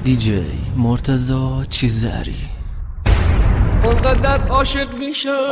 دیجی مرتضی چیزری. اونقدر عاشق میشم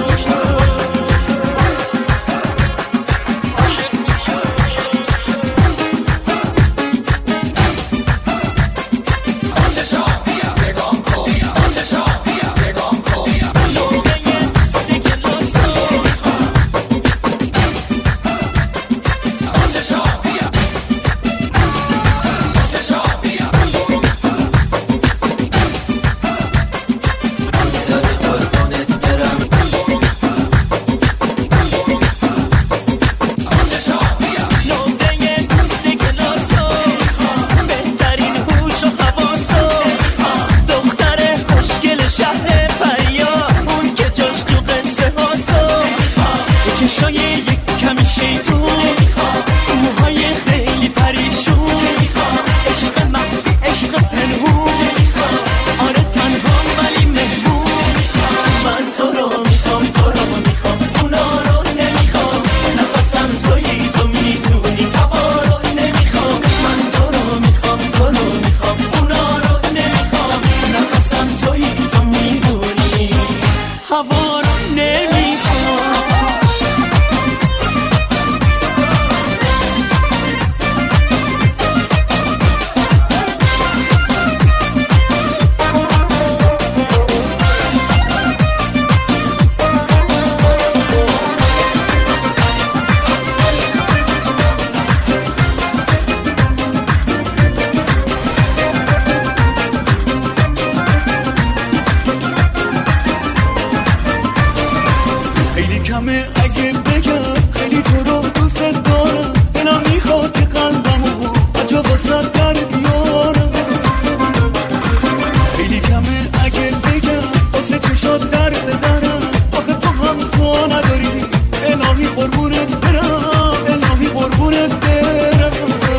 اگه بگم خیلی تو رو دوست دارم، دلم میخواد که قلبمو عجا واسه در بیارم. خیلی کمه اگه بگم واسه چشات درد ببرم، آخه تو هم تو نداری. الهی قربونت برم، الهی قربونت برم،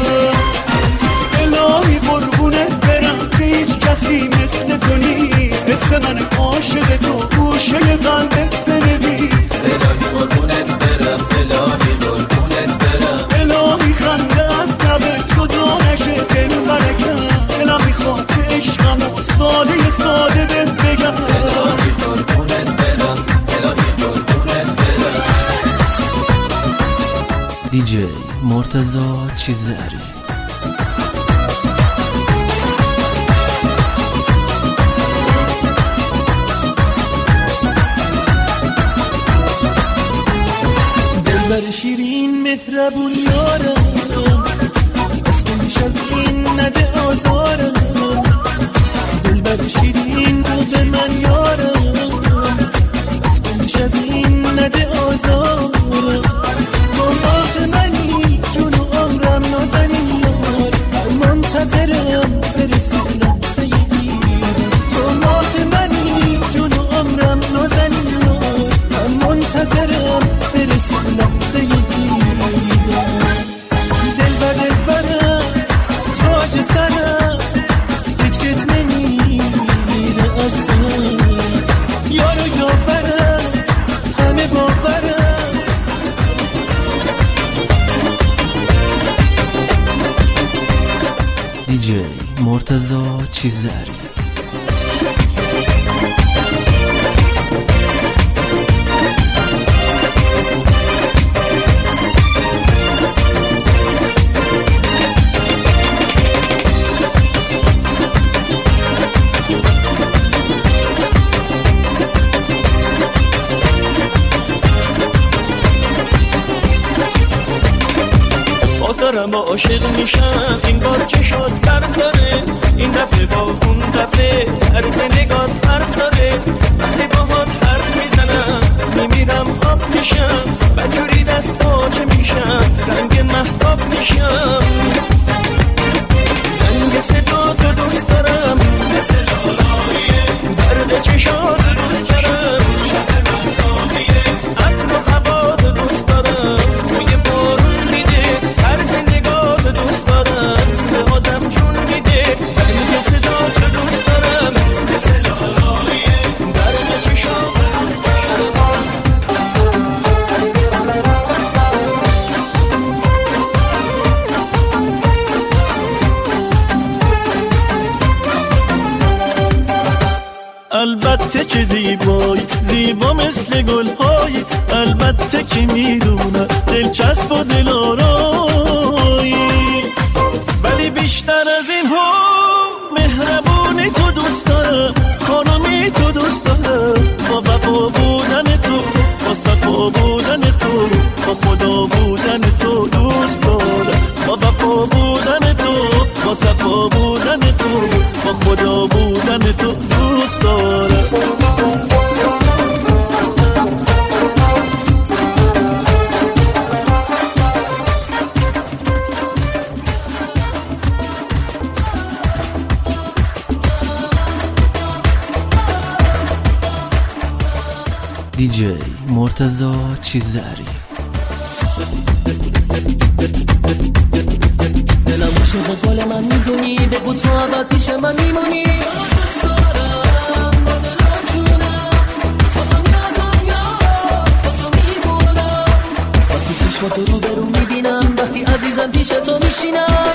الهی قربونت برم که هیچ کسی مثل تو نیست، مثل من عاشق تو گوشه قلبت بنویس. الهی قربونت برم، الهی قربونت برم، الهی خنده از لبت جدا نشه دل برکم. دلم میخواد که عشقمو ساده ساده بهت بگم. الهی قربونت برم، الهی قربونت برم. دیجی مرتضی چیزری. دلبر شیرین مهربون یارم، از کنش از این نده آزارم. دلبر شیرین رو به من یارم، از کنش از این نده آزارم. تو ماه منی جون و عمرم نازنین یار، منتظرم برسی لحظه دیدن. تو ماه منی جون و عمرم نازنین یار، منتظرم برسی لحظه دیدن. دلبرم تاج سرم فکرت نمیره اصلا. یارو یاورم همه باورم. دیجی مرتضی چیزری. دارم عاشق میشم این بار چه شد فرق داره، این دفعه با اون دفعه طرز نگات فرق داره. وقتی باهات حرف میزنم میمیرم آب میشم، بجوری دست پاچه میشم رنگ مهتاب میشم. زنگ صدا تو دوست دارم مثل لالاییه، درد چشات دوست دارم شب مهتابیه، عطر و هوا تو دوست دارم روی بارون میده، طرز نگاه تو دوست دارم به آدم جون میده. زنگ صدا تو دوست دارم مثل لالاییه، درد چشات دوست دارم. البته که زیبایی، زیبا مثل گل‌های، البته که میدونم دلچسب و دلارایی، ولی بیشتر از این ها مهربونی تو دوست دارم، خانمی تو دوست دارم، با وفا بودن تو، با صفا بودن تو، با خدا بودن تو دوست دارم، با وفا بودن تو، با صفا بودن تو، با خدا بودن تو دوست دارم. دیجی مرتضی چیزری. دلم میشه با گل من میدونی، بگو تو عباد پیش من میمونی، دوست دارم با دلم چونم، با دنیا با تو میمونم، وقتی چشم تو رو برون میبینم، وقتی عزیزم پیش تو میشینم،